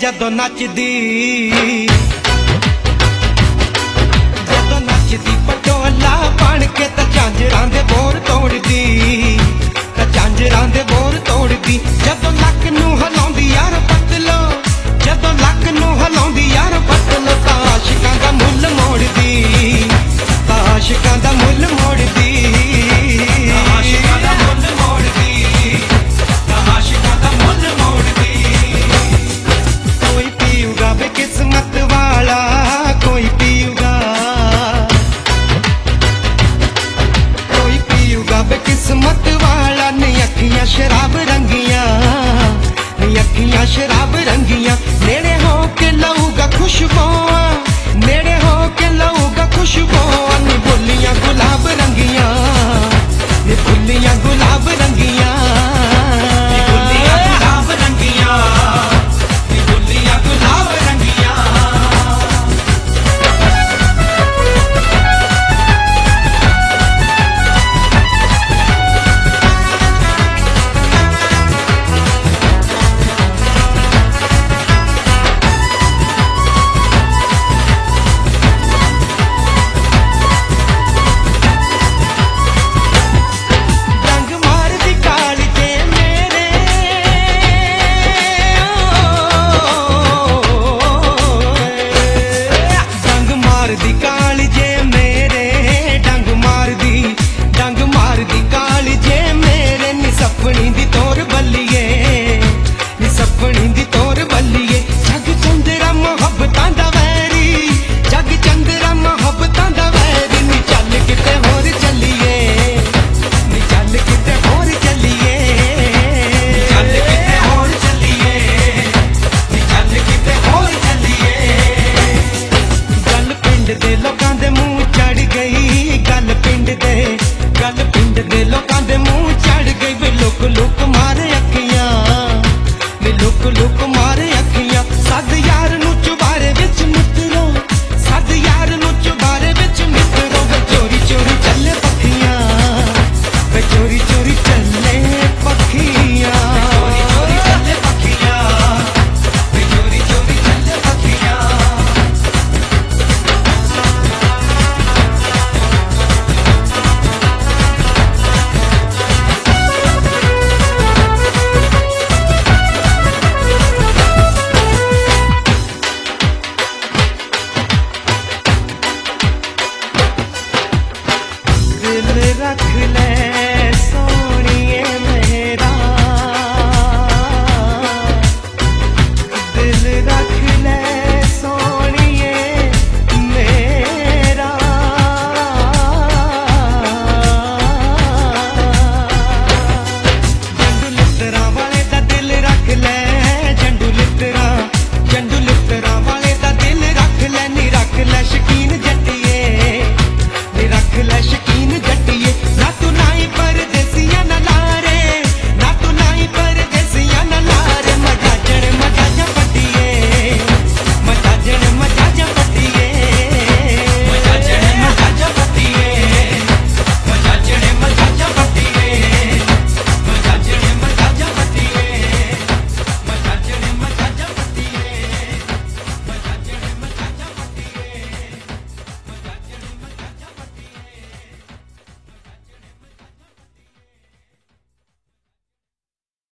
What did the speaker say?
जदों नचदी पटोला बन के ते झांजरां दे बोर तोड़दी झांजरां दे बोर तोड़दी जदों लक नूं हिलाउंदी यार पतलो जदों लक नूं हिलाउंदी यार पतलो तां आशिकां दा मुੱਲ मोड़दी तां आशिकां दा मुੱਲ मोड़दी आशिकां दा मुੱਲ मोड़दी तां आशिकां दा मुੱਲ मोड़दी कोई पीऊगा बे किस्मत वाला